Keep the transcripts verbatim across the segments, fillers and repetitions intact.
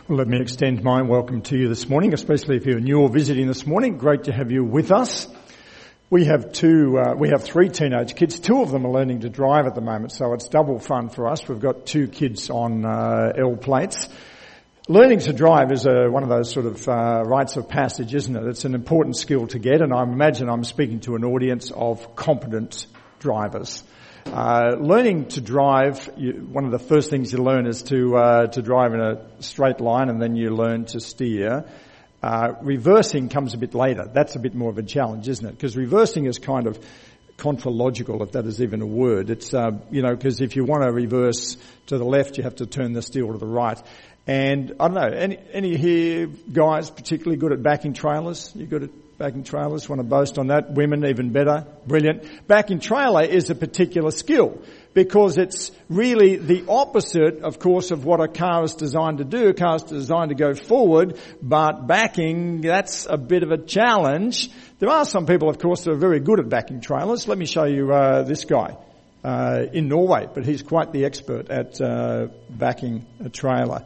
Well, let me extend my welcome to you this morning, especially if you're new or visiting this morning. Great to have you with us. We have two, uh, we have three teenage kids. Two of them are learning to drive at the moment, so it's double fun for us. We've got two kids on uh, L plates. Learning to drive is a, one of those sort of uh, rites of passage, isn't it? It's an important skill to get, and I imagine I'm speaking to an audience of competent drivers. Uh, learning to drive, you, one of the first things you learn is to uh, to drive in a straight line, and then you learn to steer. Uh, reversing comes a bit later. That's a bit more of a challenge, isn't it? Because reversing is kind of contrological, if that is even a word. It's, uh, you know, because if you want to reverse to the left, you have to turn the steer to the right. And I don't know, any, any here guys particularly good at backing trailers? You good at backing trailers? Want to boast on that? Women, even better. Brilliant. Backing trailer is a particular skill because it's really the opposite, of course, of what a car is designed to do. A car is designed to go forward, but backing, that's a bit of a challenge. There are some people, of course, that are very good at backing trailers. Let me show you uh, this guy uh, in Norway, but he's quite the expert at uh, backing a trailer.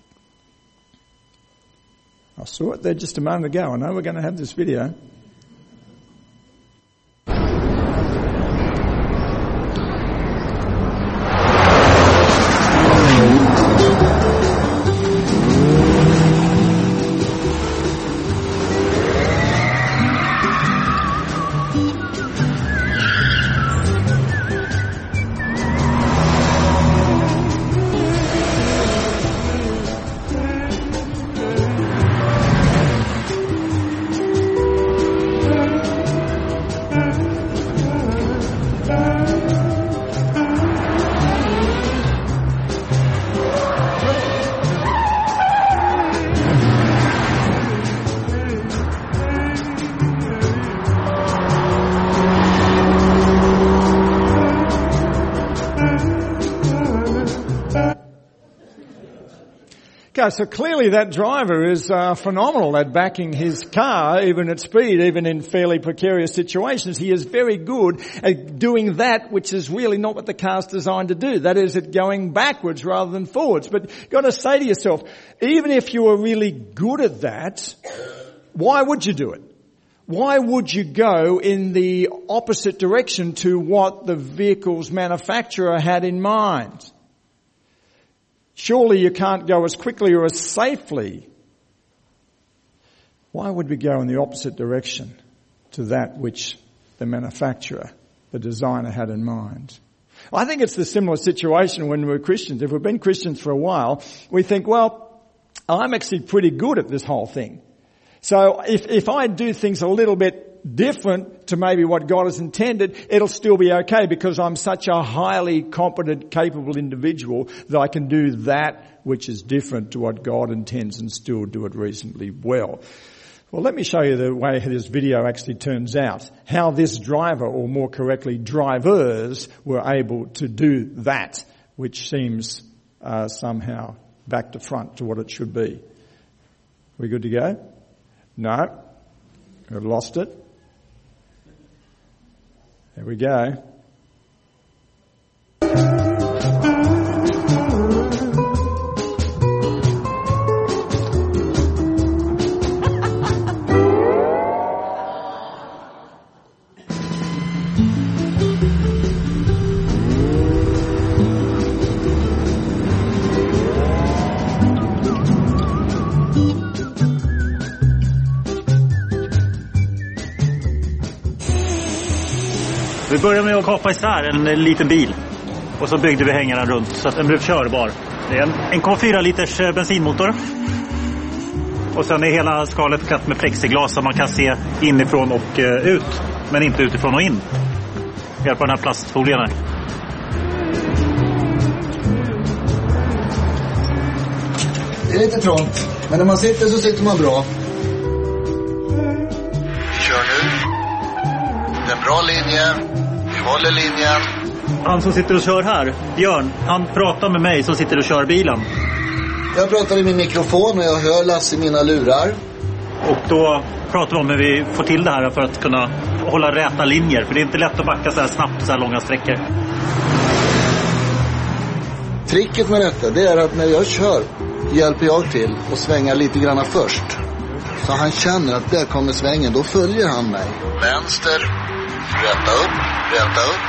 I saw it there just a moment ago. I know we're going to have this video. So clearly that driver is uh, phenomenal at backing his car, even at speed, even in fairly precarious situations. He is very good at doing that which is really not what the car's designed to do. That is, at going backwards rather than forwards. But you've got to say to yourself, even if you were really good at that, why would you do it? Why would you go in the opposite direction to what the vehicle's manufacturer had in mind? Surely you can't go as quickly or as safely. Why would we go in the opposite direction to that which the manufacturer, the designer, had in mind? I think it's the similar situation when we're Christians. If we've been Christians for a while, we think, well, I'm actually pretty good at this whole thing. So if, if I do things a little bit different to maybe what God has intended, it'll still be okay because I'm such a highly competent, capable individual that I can do that which is different to what God intends and still do it reasonably well. Well, let me show you the way this video actually turns out, how this driver, or more correctly, drivers, were able to do that, which seems uh, somehow back to front to what it should be. We good to go? No. I've lost it. There we go. Vi började med att kapa isär en, en liten bil. Och så byggde vi hängarna runt så att den blev körbar. Det är en en komma fyra liters bensinmotor. Och sen är hela skalet klätt med plexiglas så man kan se inifrån och uh, ut. Men inte utifrån och in. Vi har på den här plastfolien här. Det är lite trångt. Men när man sitter så sitter man bra. Kör nu. Det är en bra linje. Vi håller linjen. Han som sitter och kör här, Björn, han pratar med mig som sitter och kör bilen. Jag pratar i min mikrofon och jag hör Lasse i mina lurar. Och då pratar vi om hur vi får till det här för att kunna hålla räta linjer. För det är inte lätt att backa så här snabbt så här långa sträckor. Tricket med detta, det är att när jag kör hjälper jag till att svänga lite grann först. Så han känner att där kommer svängen, då följer han mig. Vänster, räta upp, räta upp.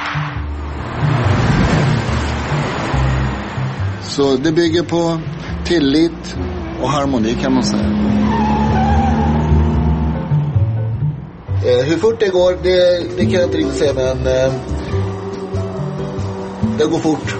Så det bygger på tillit och harmoni kan man säga. Eh, hur fort det går, det, det kan jag inte riktigt säga, men eh, det går fort.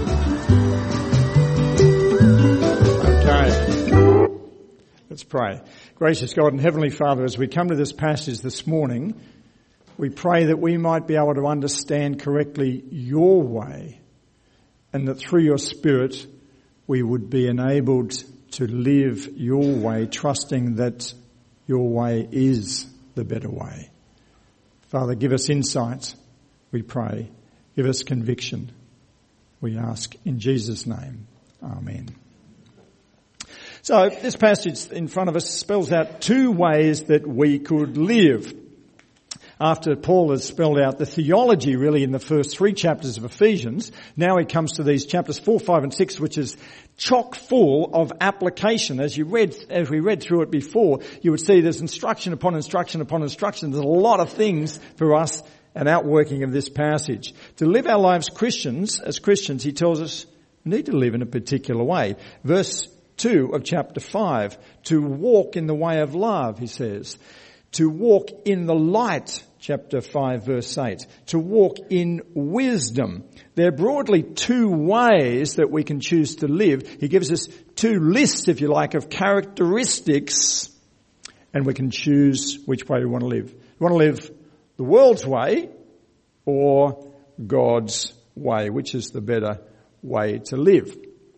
Okay. Let's pray. Gracious God and Heavenly Father, as we come to this passage this morning, we pray that we might be able to understand correctly your way, and that through your Spirit we would be enabled to live your way, trusting that your way is the better way. Father, give us insight, we pray. Give us conviction, we ask in Jesus' name. Amen. So this passage in front of us spells out two ways that we could live. After Paul has spelled out the theology really in the first three chapters of Ephesians, now he comes to these chapters four, five and six, which is chock full of application. As you read, as we read through it before, you would see there's instruction upon instruction upon instruction. There's a lot of things for us, an outworking of this passage. To live our lives Christians, as Christians, he tells us we need to live in a particular way. Verse two of chapter five, to walk in the way of love, he says. To walk in the light, chapter five, verse eight. To walk in wisdom. There are broadly two ways that we can choose to live. He gives us two lists, if you like, of characteristics, and we can choose which way we want to live. We want to live the world's way or God's way, which is the better way to live.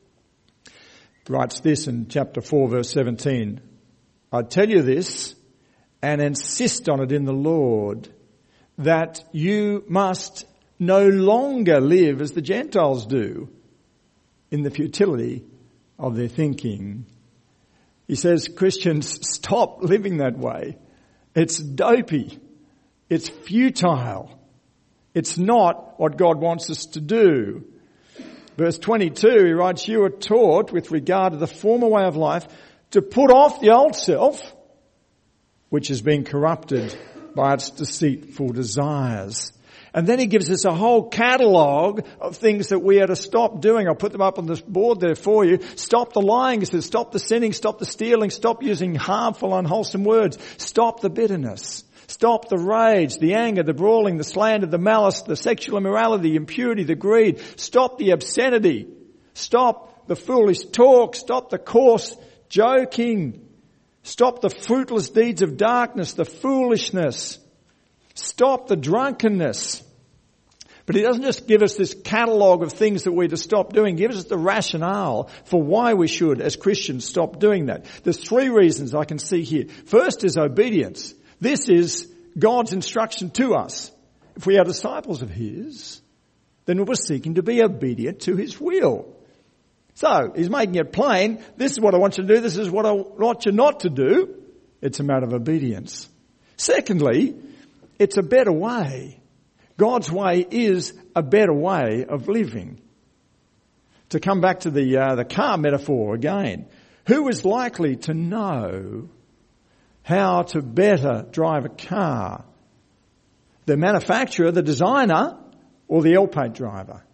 He writes this in chapter four, verse seventeen. I tell you this, and insist on it in the Lord, that you must no longer live as the Gentiles do, in the futility of their thinking. He says, Christians, stop living that way. It's dopey. It's futile. It's not what God wants us to do. Verse twenty-two, he writes, you are taught with regard to the former way of life to put off the old self, which has been corrupted by its deceitful desires. And then he gives us a whole catalogue of things that we are to stop doing. I'll put them up on this board there for you. Stop the lying, he says. Stop the sinning, stop the stealing, stop using harmful, unwholesome words. Stop the bitterness. Stop the rage, the anger, the brawling, the slander, the malice, the sexual immorality, the impurity, the greed. Stop the obscenity. Stop the foolish talk. Stop the coarse joking. Stop the fruitless deeds of darkness, the foolishness. Stop the drunkenness. But he doesn't just give us this catalogue of things that we're to stop doing. He gives us the rationale for why we should, as Christians, stop doing that. There's three reasons I can see here. First is obedience. This is God's instruction to us. If we are disciples of his, then we're seeking to be obedient to his will. So, he's making it plain. This is what I want you to do. This is what I want you not to do. It's a matter of obedience. Secondly, it's a better way. God's way is a better way of living. To come back to the uh, the car metaphor again, who is likely to know how to better drive a car? The manufacturer, the designer, or the L-paint driver?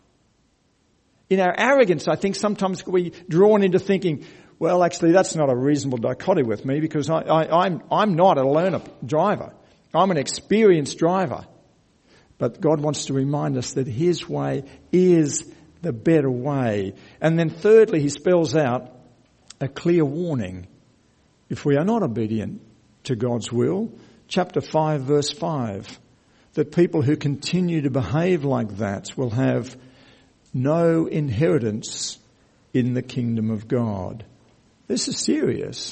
In our arrogance, I think sometimes we're drawn into thinking, well, actually, that's not a reasonable dichotomy with me because I, I, I'm, I'm not a learner driver. I'm an experienced driver. But God wants to remind us that his way is the better way. And then thirdly, he spells out a clear warning. If we are not obedient to God's will, chapter five, verse five, that people who continue to behave like that will have no inheritance in the kingdom of God. This is serious.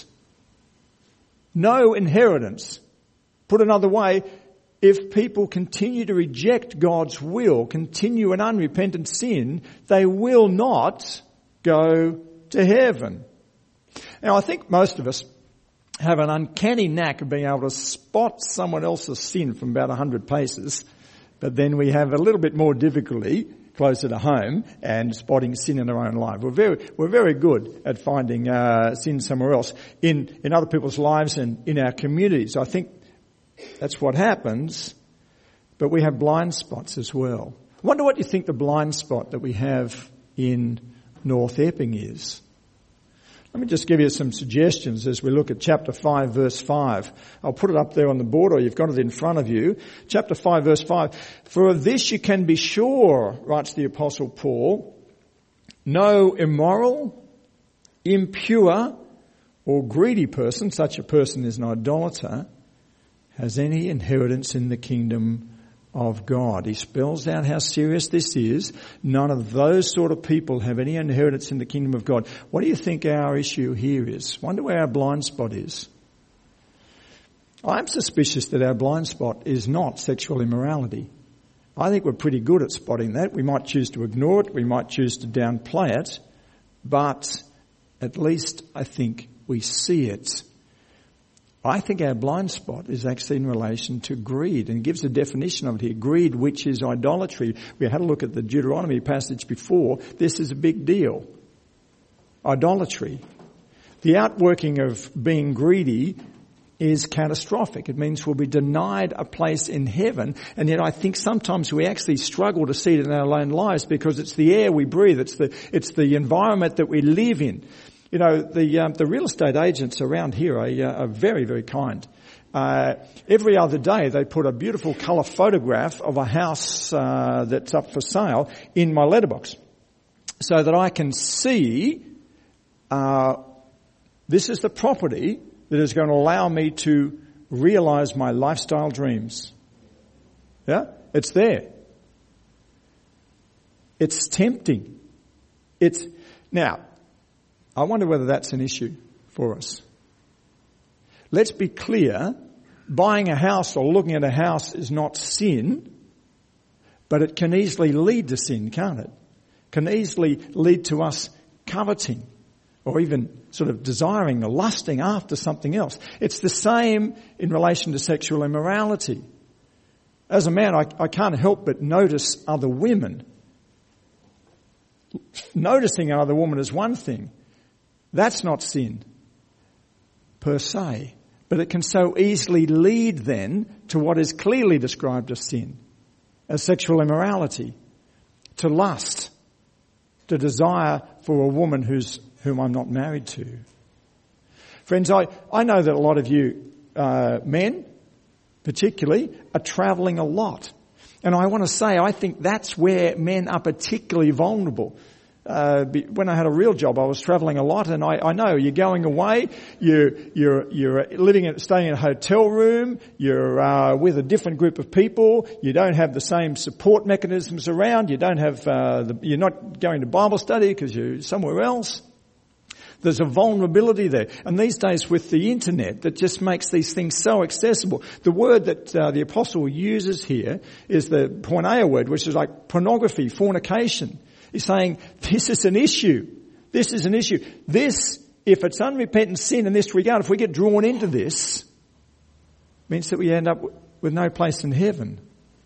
No inheritance. Put another way, if people continue to reject God's will, continue in unrepentant sin, they will not go to heaven. Now, I think most of us have an uncanny knack of being able to spot someone else's sin from about a hundred paces, but then we have a little bit more difficulty closer to home and spotting sin in our own life. We're very, we're very good at finding uh, sin somewhere else in, in other people's lives and in our communities. I think that's what happens, but we have blind spots as well. I wonder what you think the blind spot that we have in North Epping is. Let me just give you some suggestions as we look at chapter five, verse five. I'll put it up there on the board, or you've got it in front of you. Chapter five, verse five. For of this you can be sure, writes the Apostle Paul, no immoral, impure, or greedy person, such a person is an idolater, has any inheritance in the kingdom of God. He spells out how serious this is. None of those sort of people have any inheritance in the kingdom of God. What do you think our issue here is? Wonder where our blind spot is. I'm suspicious that our blind spot is not sexual immorality. I think we're pretty good at spotting that. We might choose to ignore it. We might choose to downplay it. But at least I think we see it. I think our blind spot is actually in relation to greed, and he gives a definition of it here. Greed, which is idolatry. We had a look at the Deuteronomy passage before. This is a big deal. Idolatry. The outworking of being greedy is catastrophic. It means we'll be denied a place in heaven, and yet I think sometimes we actually struggle to see it in our own lives because it's the air we breathe, it's the, it's the environment that we live in. You know, the um, the real estate agents around here are, uh, are very, very kind. Uh, every other day they put a beautiful colour photograph of a house uh, that's up for sale in my letterbox so that I can see uh, this is the property that is going to allow me to realise my lifestyle dreams. Yeah? It's there. It's tempting. It's... Now... I wonder whether that's an issue for us. Let's be clear, buying a house or looking at a house is not sin, but it can easily lead to sin, can't it? Can easily lead to us coveting or even sort of desiring or lusting after something else. It's the same in relation to sexual immorality. As a man, I, I can't help but notice other women. Noticing another woman is one thing. That's not sin per se, but it can so easily lead then to what is clearly described as sin, as sexual immorality, to lust, to desire for a woman who's whom I'm not married to. Friends, I, I know that a lot of you uh, men, particularly, are travelling a lot. And I want to say I think that's where men are particularly vulnerable. Uh, when I had a real job, I was travelling a lot, and I, I know you're going away, you, you're, you're living in, staying in a hotel room, you're uh, with a different group of people, you don't have the same support mechanisms around, you don't have, uh, the, you're not going to Bible study because you're somewhere else. There's a vulnerability there. And these days with the internet that just makes these things so accessible. The word that uh, the apostle uses here is the porneia word, which is like pornography, fornication. He's saying this is an issue. This is an issue. This, if it's unrepentant sin in this regard, if we get drawn into this, means that we end up with no place in heaven.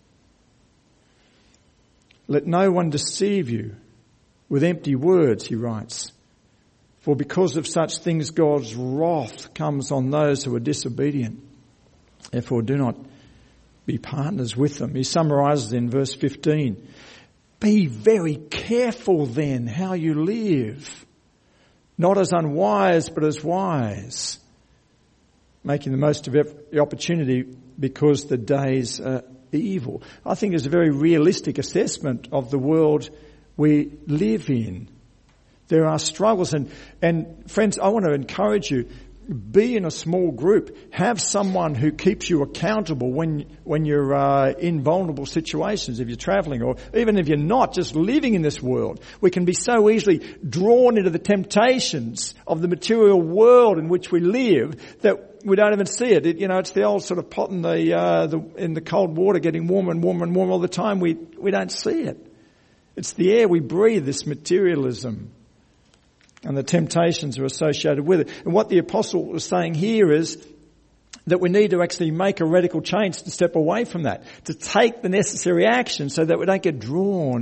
Let no one deceive you with empty words, he writes. For because of such things God's wrath comes on those who are disobedient. Therefore do not be partners with them. He summarises in verse fifteen. Be very careful then how you live, not as unwise but as wise, making the most of every opportunity because the days are evil. I think it's a very realistic assessment of the world we live in. There are struggles and, and friends, I want to encourage you, be in a small group. Have someone who keeps you accountable when when you're uh, in vulnerable situations, if you're travelling or even if you're not, just living in this world. We can be so easily drawn into the temptations of the material world in which we live that we don't even see it. it you know, it's the old sort of pot in the, uh, the in the cold water getting warmer and warmer and warmer all the time. We we don't see it. It's the air we breathe, this materialism. And the temptations are associated with it. And what the apostle was saying here is that we need to actually make a radical change to step away from that, to take the necessary action so that we don't get drawn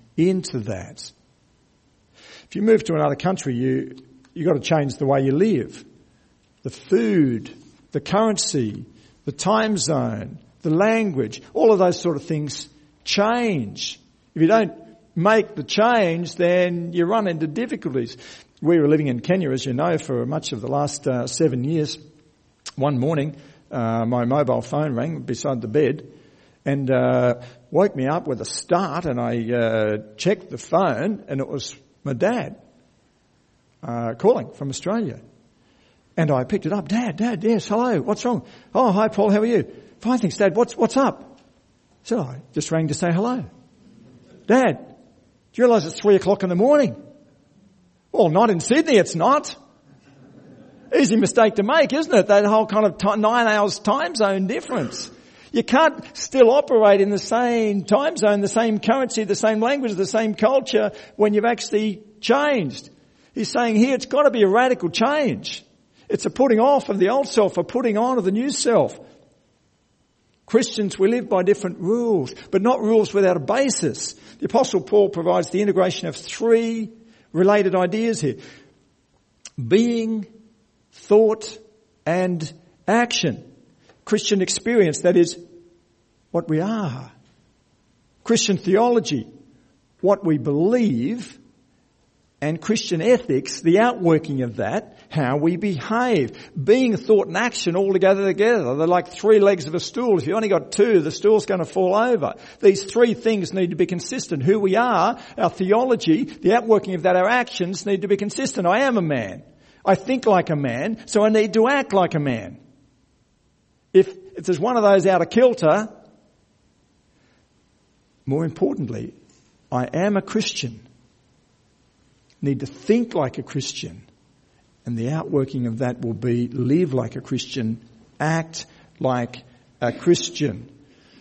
into that. If you move to another country, you you got to change the way you live. The food, the currency, the time zone, the language, all of those sort of things change. If you don't make the change, then you run into difficulties. We were living in Kenya, as you know, for much of the last uh, seven years. One morning, uh, my mobile phone rang beside the bed and uh, woke me up with a start, and I uh, checked the phone, and it was my dad uh, calling from Australia. And I picked it up. Dad, Dad, yes, hello, what's wrong? Oh, hi, Paul, how are you? Fine, thanks, Dad, what's, what's up? So I just rang to say hello. Dad, do you realise it's three o'clock in the morning? Well, not in Sydney, it's not. Easy mistake to make, isn't it? That whole kind of t- nine hours time zone difference. You can't still operate in the same time zone, the same currency, the same language, the same culture when you've actually changed. He's saying here it's got to be a radical change. It's a putting off of the old self, a putting on of the new self. Christians, we live by different rules, but not rules without a basis. The Apostle Paul provides the integration of three related ideas here. Being, thought, and action. Christian experience, that is what we are. Christian theology, what we believe. And Christian ethics, the outworking of that, how we behave. Being, thought and action all together together. They're like three legs of a stool. If you only got two, the stool's going to fall over. These three things need to be consistent. Who we are, our theology, the outworking of that, our actions need to be consistent. I am a man. I think like a man, so I need to act like a man. If, if there's one of those out of kilter, more importantly, I am a Christian. Need to think like a Christian, and the outworking of that will be live like a Christian, act like a Christian.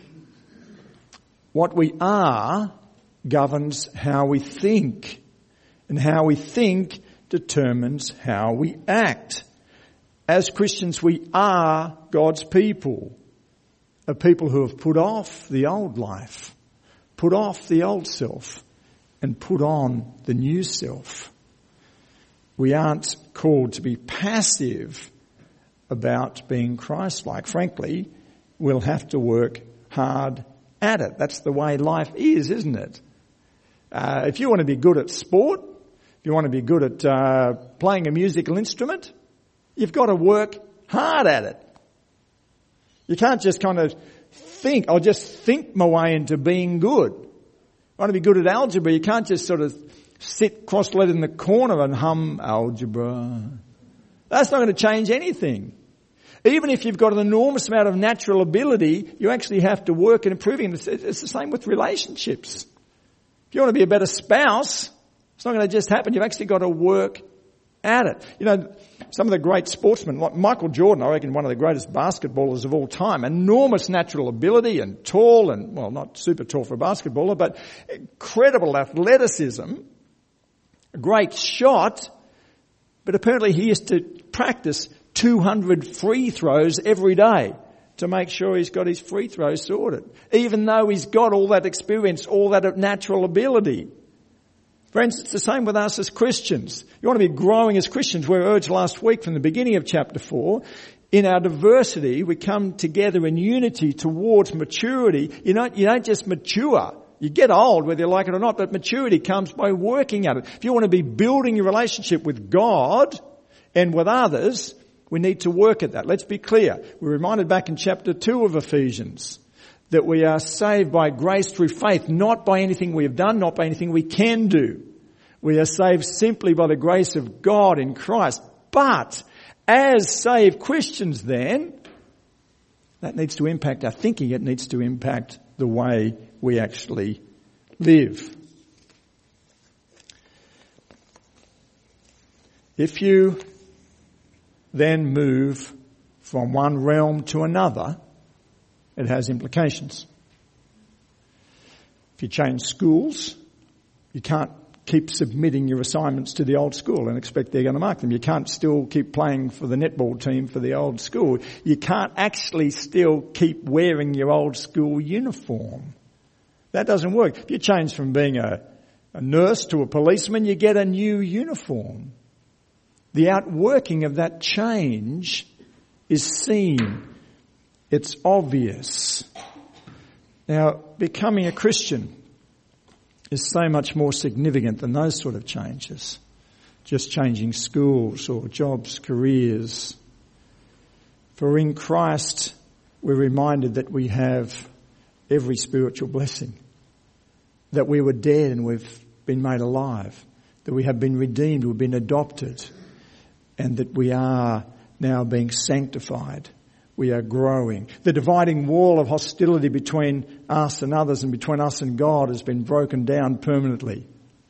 What we are governs how we think, and how we think determines how we act. As Christians, we are God's people, a people who have put off the old life, put off the old self, and put on the new self. We aren't called to be passive about being Christ-like. Frankly, we'll have to work hard at it. That's the way life is, isn't it? Uh, if you want to be good at sport, if you want to be good at uh, playing a musical instrument, you've got to work hard at it. You can't just kind of think, I'll just think my way into being good. Want to be good at algebra, you can't just sort of sit cross-legged in the corner and hum algebra. That's not going to change anything. Even if you've got an enormous amount of natural ability, you actually have to work at improving. It's, it's the same with relationships. If you want to be a better spouse, it's not going to just happen. You've actually got to work at it. You know, some of the great sportsmen, like Michael Jordan, I reckon one of the greatest basketballers of all time, enormous natural ability and tall and, well, not super tall for a basketballer, but incredible athleticism, a great shot, but apparently he used to practice two hundred free throws every day to make sure he's got his free throws sorted, even though he's got all that experience, all that natural ability. Friends, it's the same with us as Christians. You want to be growing as Christians. We were urged last week from the beginning of chapter four. In our diversity, we come together in unity towards maturity. You don't, you don't just mature. You get old, whether you like it or not, but maturity comes by working at it. If you want to be building your relationship with God and with others, we need to work at that. Let's be clear. We're reminded back in chapter two of Ephesians that we are saved by grace through faith, not by anything we have done, not by anything we can do. We are saved simply by the grace of God in Christ. But as saved Christians then, that needs to impact our thinking. It needs to impact the way we actually live. If you then move from one realm to another, it has implications. If you change schools, you can't keep submitting your assignments to the old school and expect they're going to mark them. You can't still keep playing for the netball team for the old school. You can't actually still keep wearing your old school uniform. That doesn't work. If you change from being a a nurse to a policeman, you get a new uniform. The outworking of that change is seen. It's obvious. Now, becoming a Christian is so much more significant than those sort of changes. Just changing schools or jobs, careers. For in Christ, we're reminded that we have every spiritual blessing. That we were dead and we've been made alive. That we have been redeemed, we've been adopted. And that we are now being sanctified. We are growing. The dividing wall of hostility between us and others and between us and God has been broken down permanently.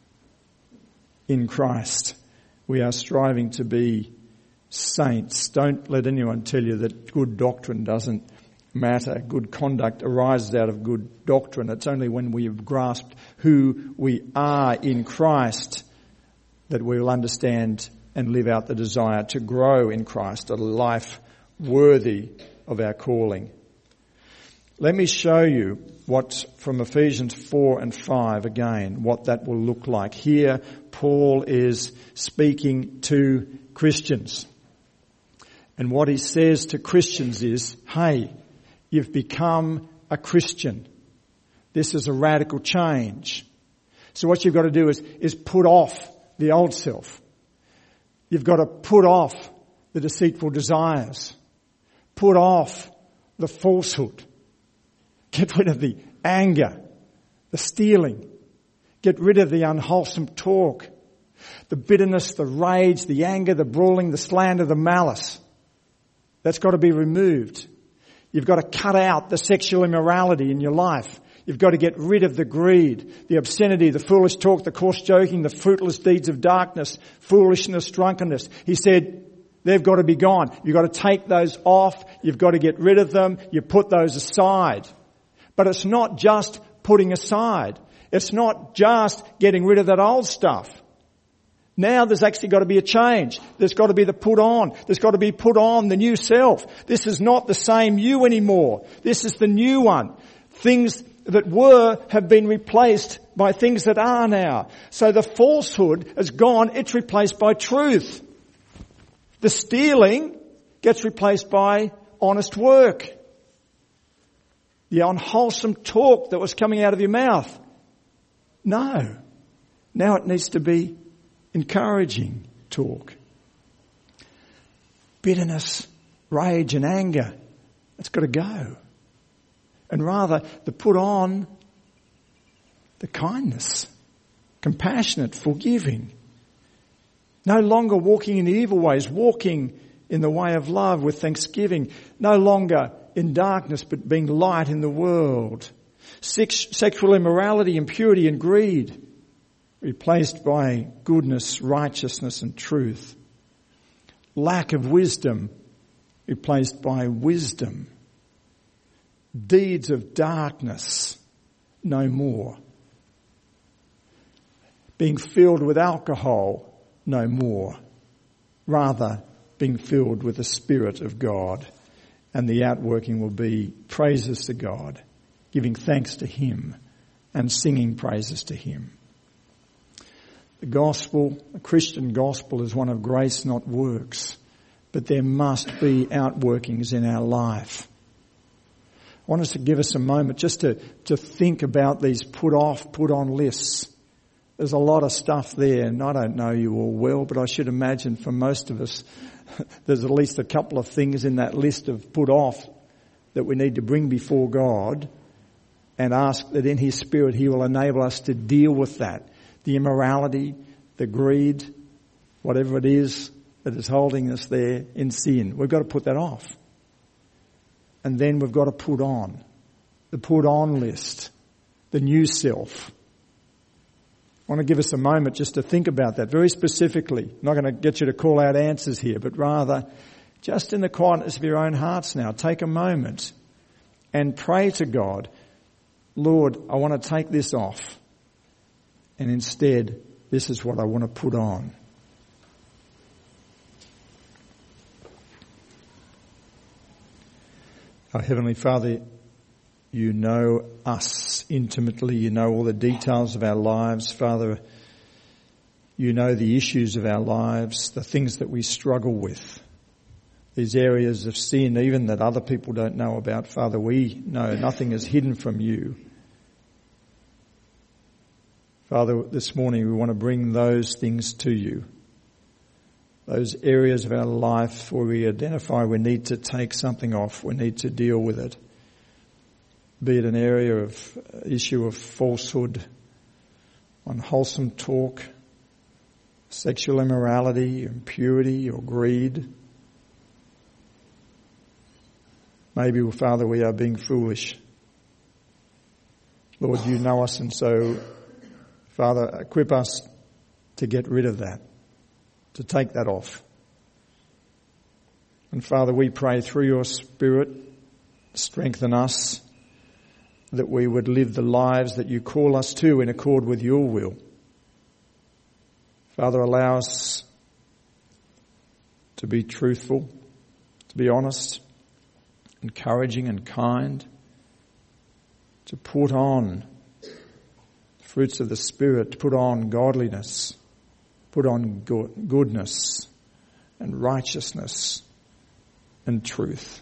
In Christ, we are striving to be saints. Don't let anyone tell you that good doctrine doesn't matter. Good conduct arises out of good doctrine. It's only when we have grasped who we are in Christ that we will understand and live out the desire to grow in Christ, a life worthy of our calling. Let me show you what from Ephesians four and five again, what that will look like. Here, Paul is speaking to Christians. And what he says to Christians is, hey, you've become a Christian. This is a radical change. So what you've got to do is, is put off the old self. You've got to put off the deceitful desires. Put off the falsehood. Get rid of the anger, the stealing. Get rid of the unwholesome talk, the bitterness, the rage, the anger, the brawling, the slander, the malice. That's got to be removed. You've got to cut out the sexual immorality in your life. You've got to get rid of the greed, the obscenity, the foolish talk, the coarse joking, the fruitless deeds of darkness, foolishness, drunkenness. He said, they've got to be gone. You've got to take those off. You've got to get rid of them. You put those aside. But it's not just putting aside. It's not just getting rid of that old stuff. Now there's actually got to be a change. There's got to be the put on. There's got to be put on the new self. This is not the same you anymore. This is the new one. Things that were have been replaced by things that are now. So the falsehood has gone. It's replaced by truth. The stealing gets replaced by honest work. The unwholesome talk that was coming out of your mouth. No. Now it needs to be encouraging talk. Bitterness, rage and anger, it's got to go. And rather, the put on the kindness, compassionate, forgiving. No longer walking in evil ways, walking in the way of love with thanksgiving. No longer in darkness, but being light in the world. Sex, sexual immorality, impurity and greed, replaced by goodness, righteousness and truth. Lack of wisdom, replaced by wisdom. Deeds of darkness, no more. Being filled with alcohol, no more. Rather, being filled with the Spirit of God. And the outworking will be praises to God, giving thanks to Him and singing praises to Him. The gospel, the Christian gospel, is one of grace, not works. But there must be outworkings in our life. I want us to give us a moment just to, to think about these put off, put on lists. There's a lot of stuff there, and I don't know you all well, but I should imagine for most of us, there's at least a couple of things in that list of put off that we need to bring before God and ask that in His Spirit He will enable us to deal with that. The immorality, the greed, whatever it is that is holding us there in sin. We've got to put that off. And then we've got to put on the put on list, the new self. I want to give us a moment just to think about that very specifically. I'm not going to get you to call out answers here, but rather just in the quietness of your own hearts now, take a moment and pray to God, Lord, I want to take this off. And instead, this is what I want to put on. Our Heavenly Father, You know us intimately. You know all the details of our lives. Father, you know the issues of our lives, the things that we struggle with, these areas of sin, even that other people don't know about. Father, we know nothing is hidden from you. Father, this morning we want to bring those things to you, those areas of our life where we identify we need to take something off, we need to deal with it. Be it an area of issue of falsehood, unwholesome talk, sexual immorality, impurity or greed. Maybe, Father, we are being foolish. Lord, you know us, and so, Father, equip us to get rid of that, to take that off. And Father, we pray through your Spirit, strengthen us, that we would live the lives that you call us to in accord with your will. Father, allow us to be truthful, to be honest, encouraging and kind, to put on fruits of the Spirit, to put on godliness, put on good, goodness and righteousness and truth.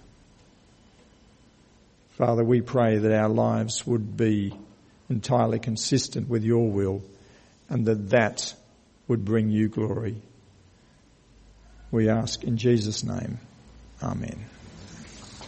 Father, we pray that our lives would be entirely consistent with your will and that that would bring you glory. We ask in Jesus' name. Amen.